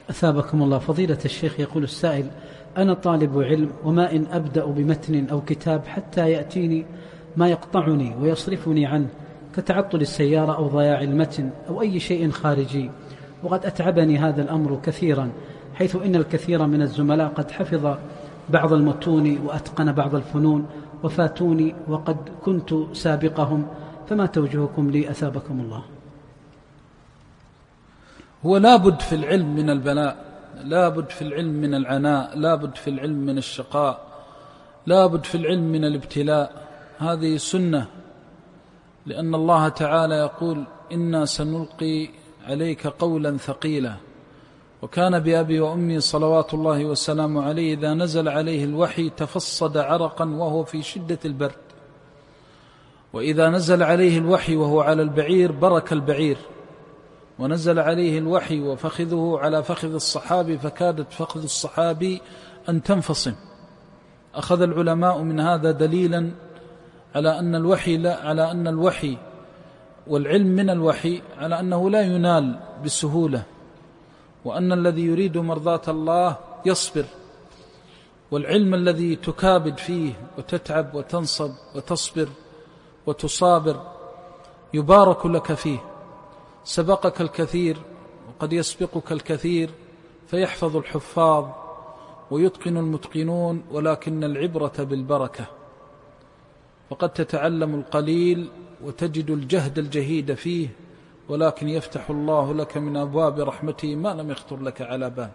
أثابكم الله. فضيلة الشيخ، يقول السائل: أنا طالب علم، وما إن أبدأ بمتن أو كتاب حتى يأتيني ما يقطعني ويصرفني عنه، كتعطل السيارة أو ضياع المتن أو أي شيء خارجي، وقد أتعبني هذا الأمر كثيرا، حيث إن الكثير من الزملاء قد حفظ بعض المتون وأتقن بعض الفنون وفاتوني وقد كنت سابقهم، فما توجهكم لي أثابكم الله؟ هو لابد في العلم من البلاء، لابد في العلم من العناء، لابد في العلم من الشقاء، لابد في العلم من الابتلاء. هذه سنة، لأن الله تعالى يقول: إنا سنلقي عليك قولا ثقيلا. وكان بأبي وأمي صلوات الله وسلامه عليه إذا نزل عليه الوحي تفصد عرقا وهو في شدة البرد، وإذا نزل عليه الوحي وهو على البعير برك البعير، ونزل عليه الوحي وفخذه على فخذ الصحابي فكادت فخذ الصحابي أن تنفصم. أخذ العلماء من هذا دليلا على أن الوحي والعلم من الوحي على أنه لا ينال بسهولة، وأن الذي يريد مرضاة الله يصبر، والعلم الذي تكابد فيه وتتعب وتنصب وتصبر وتصابر يبارك لك فيه. سبقك الكثير وقد يسبقك الكثير، فيحفظ الحفاظ ويتقن المتقنون، ولكن العبرة بالبركة. وقد تتعلم القليل وتجد الجهد الجهيد فيه، ولكن يفتح الله لك من أبواب رحمته ما لم يخطر لك على بال.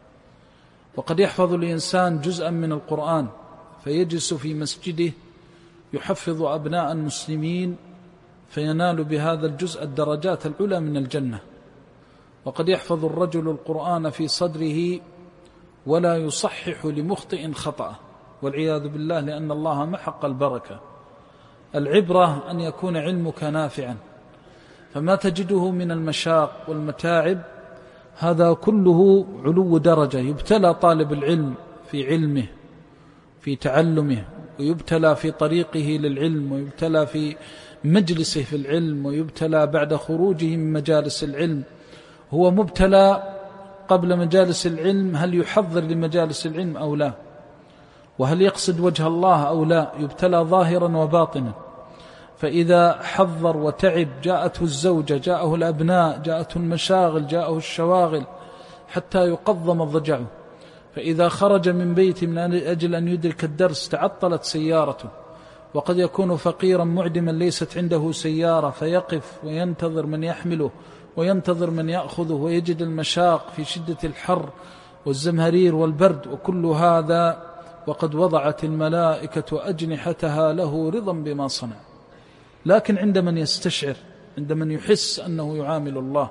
وقد يحفظ الإنسان جزءا من القرآن فيجلس في مسجده يحفظ أبناء المسلمين، فينال بهذا الجزء الدرجات العلى من الجنة. وقد يحفظ الرجل القرآن في صدره ولا يصحح لمخطئ خطأه، والعياذ بالله، لأن الله محق البركة. العبرة أن يكون علمك نافعا، فما تجده من المشاق والمتاعب هذا كله علو درجة. يبتلى طالب العلم في علمه في تعلمه، ويبتلى في طريقه للعلم، ويبتلى في مجلسه في العلم، ويبتلى بعد خروجه من مجالس العلم. هو مبتلى قبل مجالس العلم، هل يحضر لمجالس العلم أو لا، وهل يقصد وجه الله أو لا. يبتلى ظاهرا وباطنا، فإذا حضر وتعب جاءته الزوجة، جاءه الأبناء، جاءته المشاغل، جاءه الشواغل، حتى يقضم ضجعه. فإذا خرج من بيته من أجل أن يدرك الدرس تعطلت سيارته، وقد يكون فقيرا معدما ليست عنده سيارة، فيقف وينتظر من يحمله وينتظر من يأخذه، ويجد المشاق في شدة الحر والزمهرير والبرد. وكل هذا وقد وضعت الملائكة أجنحتها له رضا بما صنع. لكن عند من يستشعر، عند من يحس أنه يعامل الله.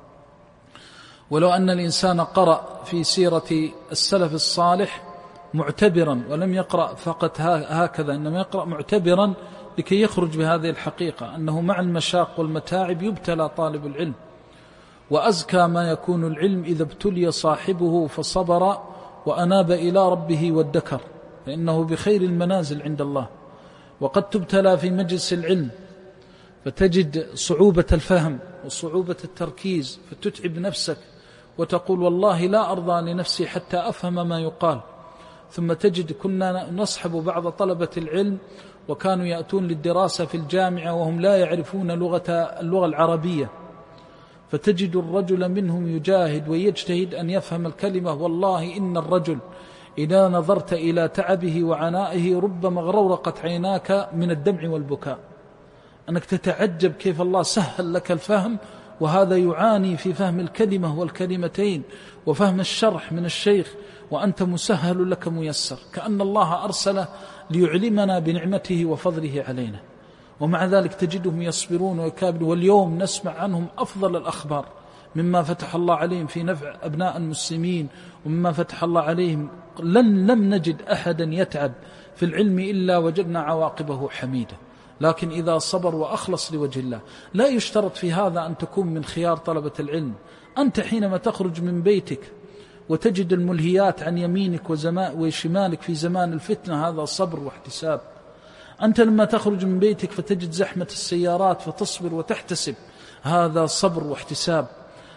ولو أن الإنسان قرأ في سيرة السلف الصالح معتبرا، ولم يقرأ فقط هكذا، إنما يقرأ معتبرا لكي يخرج بهذه الحقيقة، أنه مع المشاق والمتاعب يبتلى طالب العلم. وأزكى ما يكون العلم إذا ابتلي صاحبه فصبر وأناب إلى ربه وادكر، فإنه بخير المنازل عند الله. وقد تبتلى في مجلس العلم فتجد صعوبة الفهم وصعوبة التركيز، فتتعب نفسك وتقول: والله لا أرضى لنفسي حتى أفهم ما يقال. ثم تجد كنا نصحب بعض طلبة العلم وكانوا يأتون للدراسة في الجامعة وهم لا يعرفون اللغة العربية، فتجد الرجل منهم يجاهد ويجتهد أن يفهم الكلمة. والله إن الرجل إذا نظرت إلى تعبه وعنائه ربما غرورقت عيناك من الدمع والبكاء، أنك تتعجب كيف الله سهل لك الفهم، وهذا يعاني في فهم الكلمة والكلمتين وفهم الشرح من الشيخ، وأنت مسهل لك ميسر، كأن الله أرسله ليعلمنا بنعمته وفضله علينا. ومع ذلك تجدهم يصبرون ويكابدون. واليوم نسمع عنهم أفضل الأخبار مما فتح الله عليهم في نفع أبناء المسلمين، ومما فتح الله عليهم لم نجد أحدا يتعب في العلم إلا وجدنا عواقبه حميدة. لكن إذا صبر وأخلص لوجه الله. لا يشترط في هذا أن تكون من خيار طلبة العلم. أنت حينما تخرج من بيتك وتجد الملهيات عن يمينك وشمالك في زمان الفتنة، هذا صبر واحتساب. أنت لما تخرج من بيتك فتجد زحمة السيارات فتصبر وتحتسب، هذا صبر واحتساب.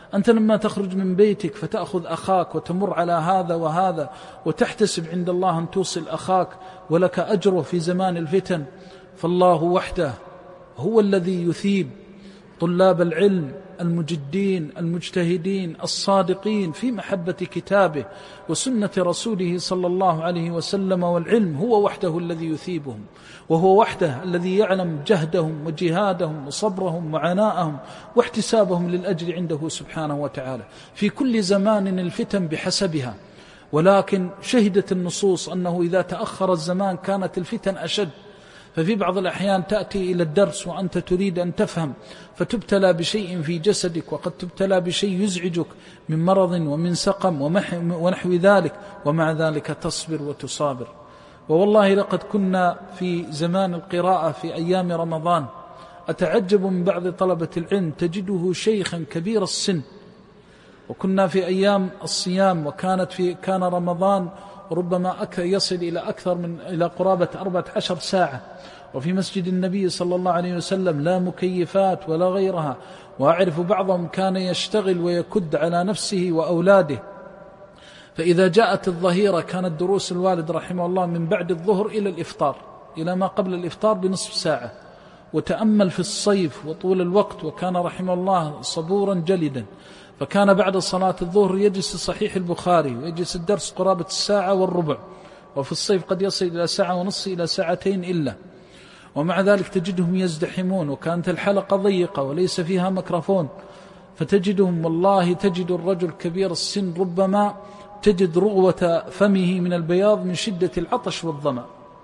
أنت لما تخرج من بيتك فتأخذ أخاك وتمر على هذا وهذا وتحتسب عند الله أن توصل أخاك ولك أجره في زمان الفتن، فالله وحده هو الذي يثيب طلاب العلم المجدين المجتهدين الصادقين في محبة كتابه وسنة رسوله صلى الله عليه وسلم، والعلم هو وحده الذي يثيبهم، وهو وحده الذي يعلم جهدهم وجهادهم وصبرهم وعناءهم واحتسابهم للأجر عنده سبحانه وتعالى. في كل زمان الفتن بحسبها، ولكن شهدت النصوص أنه إذا تأخر الزمان كانت الفتن أشد. ففي بعض الأحيان تأتي إلى الدرس وأنت تريد أن تفهم فتبتلى بشيء في جسدك، وقد تبتلى بشيء يزعجك من مرض ومن سقم ونحو ذلك، ومع ذلك تصبر وتصابر. ووالله لقد كنا في زمان القراءة في أيام رمضان أتعجب من بعض طلبة العلم تجده شيخا كبير السن، وكنا في أيام الصيام كان رمضان ربما يصل إلى قرابة 14 ساعة، وفي مسجد النبي صلى الله عليه وسلم لا مكيفات ولا غيرها، وأعرف بعضهم كان يشتغل ويكد على نفسه وأولاده. فإذا جاءت الظهيرة كانت دروس الوالد رحمه الله من بعد الظهر إلى الإفطار، إلى ما قبل الإفطار بنصف ساعة. وتأمل في الصيف وطول الوقت، وكان رحمه الله صبورا جلدا، فكان بعد صلاة الظهر يجلس صحيح البخاري ويجلس الدرس قرابة 1.25 ساعة، وفي الصيف قد يصل إلى 1.5 ساعة إلى 2 ساعات إلا. ومع ذلك تجدهم يزدحمون، وكانت الحلقة ضيقة وليس فيها ميكروفون، فتجدهم والله تجد الرجل كبير السن ربما تجد رغوة فمه من البياض من شدة العطش والظمأ.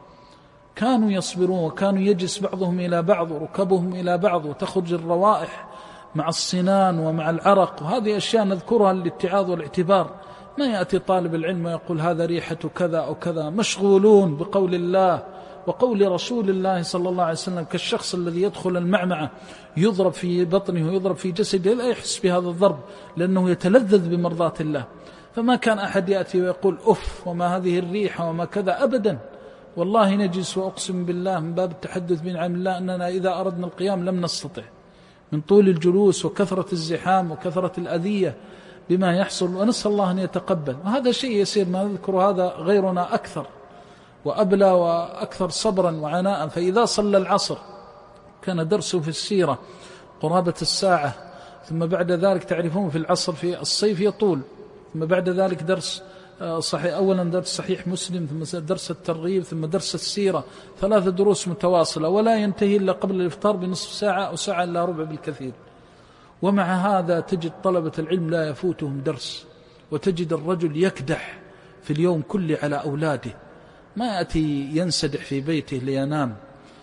كانوا يصبرون، وكانوا يجلس بعضهم إلى بعض وركبهم إلى بعض، وتخرج الروائح مع الصنان ومع العرق، وهذه أشياء نذكرها للاتعاظ والاعتبار. ما يأتي طالب العلم ويقول هذا ريحة كذا أو كذا، مشغولون بقول الله وقول رسول الله صلى الله عليه وسلم، كالشخص الذي يدخل المعمعة يضرب في بطنه ويضرب في جسده لا يحس بهذا الضرب لأنه يتلذذ بمرضاة الله. فما كان أحد يأتي ويقول أف وما هذه الريحة وما كذا أبدا. والله نجلس وأقسم بالله من باب التحدث بنعم الله أننا إذا أردنا القيام لم نستطع من طول الجلوس وكثرة الزحام وكثرة الأذية بما يحصل، ونسأل الله أن يتقبل. وهذا شيء يسير، ما نذكر هذا غيرنا أكثر وأبلى وأكثر صبرا وعناء. فإذا صلى العصر كان درسه في السيرة قرابة 1 ساعة، ثم بعد ذلك تعرفون في العصر في الصيف يطول، ثم بعد ذلك درس صحيح، أولا درس صحيح مسلم، ثم درس الترغيب، ثم درس السيرة، 3 دروس متواصلة، ولا ينتهي إلا قبل الإفطار بنصف ساعة أو 1 ساعة إلا ربع بالكثير. ومع هذا تجد طلبة العلم لا يفوتهم درس، وتجد الرجل يكدح في اليوم كله على أولاده، ما يأتي ينسدح في بيته لينام.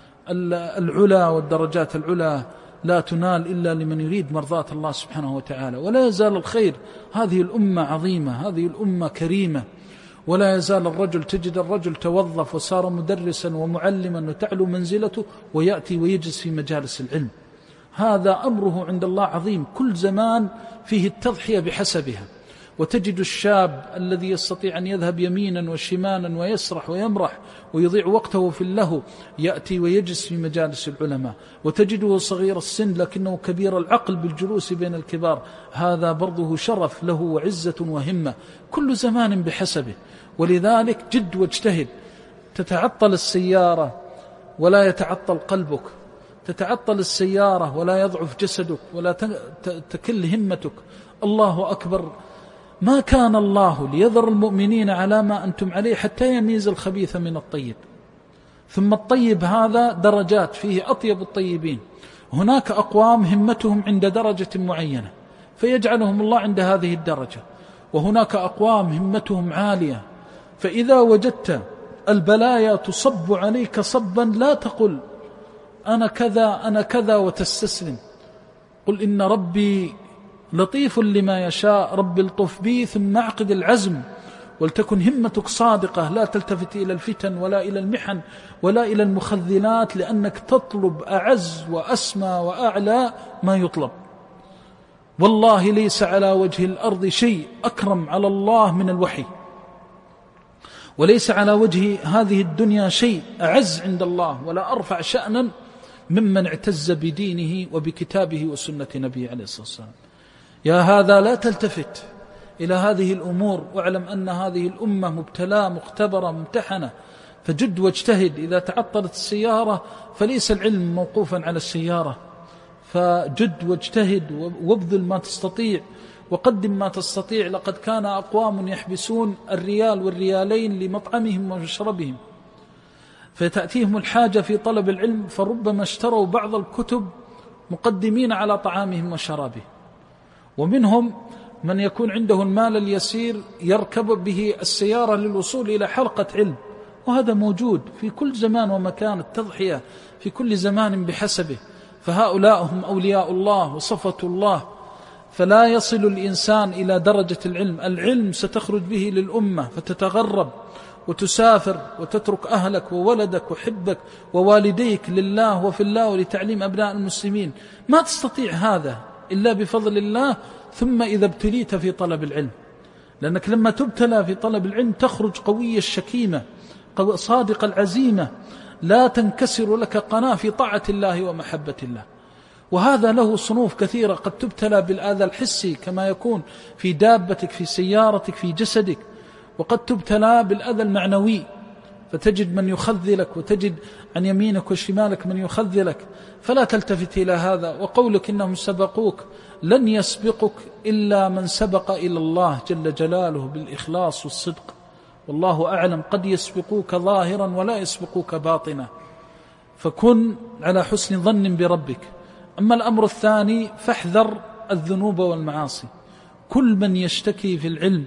العلا والدرجات العلا لا تنال إلا لمن يريد مرضاة الله سبحانه وتعالى. ولا يزال الخير، هذه الأمة عظيمة، هذه الأمة كريمة، ولا يزال الرجل تجد الرجل توظف وصار مدرسا ومعلما وتعلو منزلته ويأتي ويجلس في مجالس العلم. هذا أمره عند الله عظيم، كل زمان فيه التضحية بحسبها. وتجد الشاب الذي يستطيع أن يذهب يمينا وشمالا ويسرح ويمرح ويضيع وقته في اللهو يأتي ويجلس في مجالس العلماء. وتجده صغير السن لكنه كبير العقل بالجلوس بين الكبار، هذا برضه شرف له وعزة وهمة. كل زمان بحسبه، ولذلك جد واجتهد. تتعطل السيارة ولا يتعطل قلبك، تتعطل السيارة ولا يضعف جسدك ولا تكل همتك. الله أكبر، ما كان الله ليذر المؤمنين على ما أنتم عليه حتى يميز الخبيث من الطيب. ثم الطيب هذا درجات، فيه أطيب الطيبين. هناك أقوام همتهم عند درجة معينة فيجعلهم الله عند هذه الدرجة، وهناك أقوام همتهم عالية. فإذا وجدت البلايا تصب عليك صبا لا تقل أنا كذا أنا كذا وتستسلم، قل إن ربي لطيف لما يشاء، رب الطف بي، ثم اعقد العزم، ولتكن همتك صادقة، لا تلتفت إلى الفتن ولا إلى المحن ولا إلى المخذلات، لأنك تطلب أعز وأسمى وأعلى ما يطلب. والله ليس على وجه الأرض شيء أكرم على الله من الوحي، وليس على وجه هذه الدنيا شيء أعز عند الله ولا أرفع شأنا ممن اعتز بدينه وبكتابه وسنة نبيه عليه الصلاة والسلام. يا هذا لا تلتفت إلى هذه الأمور، واعلم أن هذه الأمة مبتلاة مختبرة ممتحنة، فجد واجتهد. إذا تعطلت السيارة فليس العلم موقوفا على السيارة، فجد واجتهد وابذل ما تستطيع وقدم ما تستطيع. لقد كان أقوام يحبسون الريال والريالين لمطعمهم ومشربهم، فتأتيهم الحاجة في طلب العلم، فربما اشتروا بعض الكتب مقدمين على طعامهم وشرابهم. ومنهم من يكون عنده المال اليسير يركب به السيارة للوصول إلى حلقة علم، وهذا موجود في كل زمان ومكان، التضحية في كل زمان بحسبه. فهؤلاء هم أولياء الله وصفة الله. فلا يصل الإنسان إلى درجة العلم. العلم ستخرج به للأمة فتتغرب وتسافر وتترك أهلك وولدك وحبك ووالديك لله وفي الله ولتعليم أبناء المسلمين. ما تستطيع هذا إلا بفضل الله، ثم إذا ابتليت في طلب العلم، لأنك لما تبتلى في طلب العلم تخرج قوي الشكيمة صادق العزيمة، لا تنكسر لك قناة في طاعة الله ومحبة الله. وهذا له صنوف كثيرة، قد تبتلى بالآذى الحسي كما يكون في دابتك في سيارتك في جسدك، وقد تبتلى بالآذى المعنوي، فتجد من يخذلك وتجد عن يمينك وشمالك من يخذلك، فلا تلتفت إلى هذا. وقولك إنهم سبقوك، لن يسبقك إلا من سبق إلى الله جل جلاله بالإخلاص والصدق، والله أعلم. قد يسبقوك ظاهرا ولا يسبقوك باطنا، فكن على حسن ظن بربك. أما الأمر الثاني فاحذر الذنوب والمعاصي. كل من يشتكي في العلم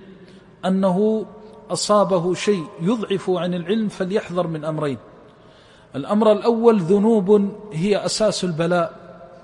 أنه أصابه شيء يضعف عن العلم فليحذر من أمرين. الأمر الأول ذنوب هي أساس البلاء،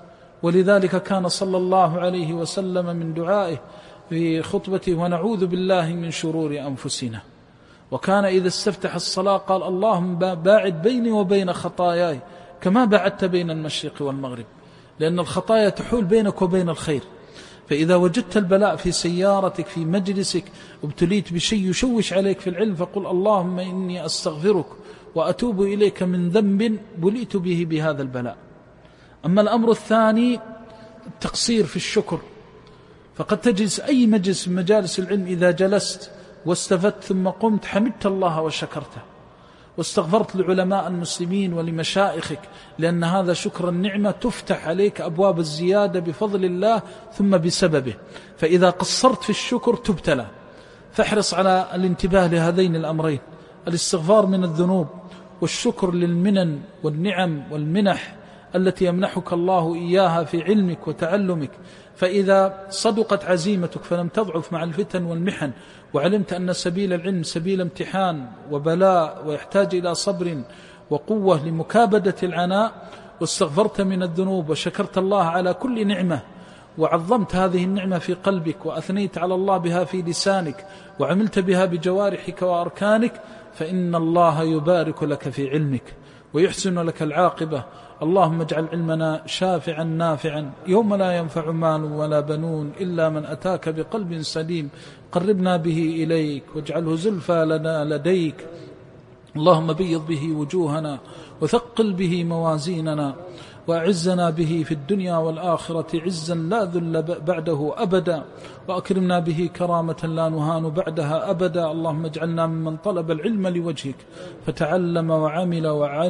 ولذلك كان صلى الله عليه وسلم من دعائه في خطبته ونعوذ بالله من شرور أنفسنا. وكان إذا استفتح الصلاة قال اللهم باعد بيني وبين خطاياي كما بعدت بين المشرق والمغرب، لأن الخطايا تحول بينك وبين الخير. فإذا وجدت البلاء في سيارتك في مجلسك ابتليت بشيء يشوش عليك في العلم، فقل اللهم إني أستغفرك وأتوب إليك من ذنب بليت به بهذا البلاء. أما الأمر الثاني التقصير في الشكر، فقد تجلس أي مجلس من مجالس العلم إذا جلست واستفدت ثم قمت حمدت الله وشكرته واستغفرت لعلماء المسلمين ولمشائخك، لأن هذا شكر النعمة تفتح عليك أبواب الزيادة بفضل الله ثم بسببه. فإذا قصرت في الشكر تبتلى، فاحرص على الانتباه لهذين الأمرين، الاستغفار من الذنوب والشكر للمنن والنعم والمنح التي يمنحك الله إياها في علمك وتعلمك. فإذا صدقت عزيمتك فلم تضعف مع الفتن والمحن، وعلمت أن سبيل العلم سبيل امتحان وبلاء ويحتاج إلى صبر وقوة لمكابدة العناء، واستغفرت من الذنوب وشكرت الله على كل نعمة وعظمت هذه النعمة في قلبك وأثنيت على الله بها في لسانك وعملت بها بجوارحك وأركانك، فإن الله يبارك لك في علمك ويحسن لك العاقبة. اللهم اجعل علمنا شافعا نافعا يوم لا ينفع مال ولا بنون إلا من أتاك بقلب سليم، قربنا به إليك واجعله زلفى لنا لديك. اللهم بيض به وجوهنا وثقل به موازيننا، وأعزنا به في الدنيا والآخرة عزا لا ذل بعده أبدا، وأكرمنا به كرامة لا نهان بعدها أبدا. اللهم اجعلنا ممن طلب العلم لوجهك فتعلم وعمل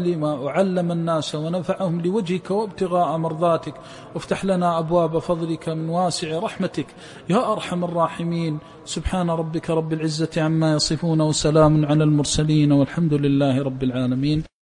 وعلم الناس ونفعهم لوجهك وابتغاء مرضاتك، وافتح لنا أبواب فضلك من واسع رحمتك يا أرحم الراحمين. سبحان ربك رب العزة عما يصفون وسلام على المرسلين والحمد لله رب العالمين.